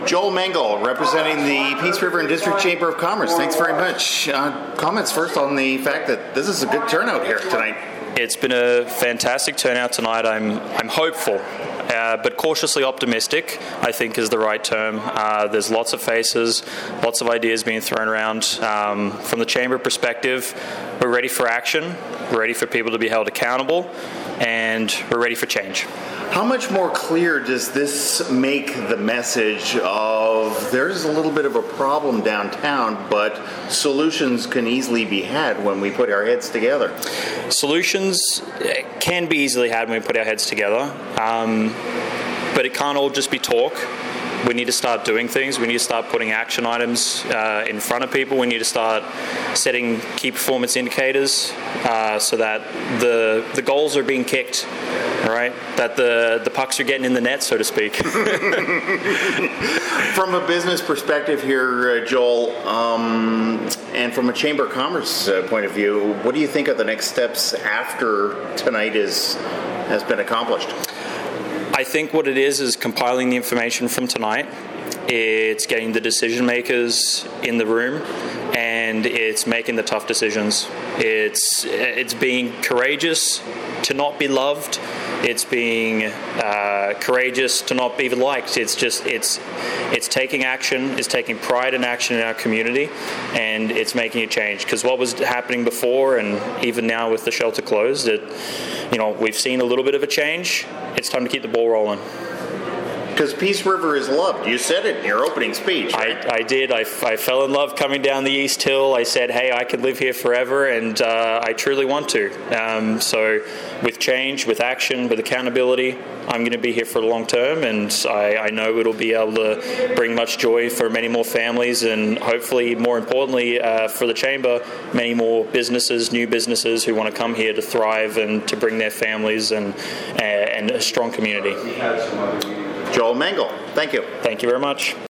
Joel Mengel, representing the Peace River and District Chamber of Commerce. Thanks very much. Comments first on the fact that this is a good turnout here tonight. It's been a fantastic turnout tonight. I'm hopeful, but cautiously optimistic, I think is the right term. There's lots of faces, lots of ideas being thrown around. From the Chamber perspective, we're ready for action, we're ready for people to be held accountable, and we're ready for change. How much more clear does this make the message of there's a little bit of a problem downtown, but solutions can easily be had when we put our heads together? Solutions can be easily had when we put our heads together, but it can't all just be talk. We need to start doing things. We need to start putting action items in front of people. We need to start setting key performance indicators so that the goals are being kicked, right? That the pucks are getting in the net, so to speak. From a business perspective here, Joel, and from a Chamber of Commerce point of view, what do you think of the next steps after tonight has been accomplished? I think what it is compiling the information from tonight. It's getting the decision makers in the room, and it's making the tough decisions. It's being courageous to not be loved. It's being courageous to not be liked. It's taking action. It's taking pride in action in our community, and it's making a change. Because what was happening before, and even now with the shelter closed, we've seen a little bit of a change. It's time to keep the ball rolling. Because Peace River is loved. You said it in your opening speech, right? I did. I fell in love coming down the East Hill. I said, hey, I could live here forever, and I truly want to. So with change, with action, with accountability, I'm going to be here for the long term, and I know it'll be able to bring much joy for many more families, and hopefully, more importantly, for the Chamber, many more businesses, new businesses who want to come here to thrive and to bring their families and a strong community. Joel Mengel, thank you. Thank you very much.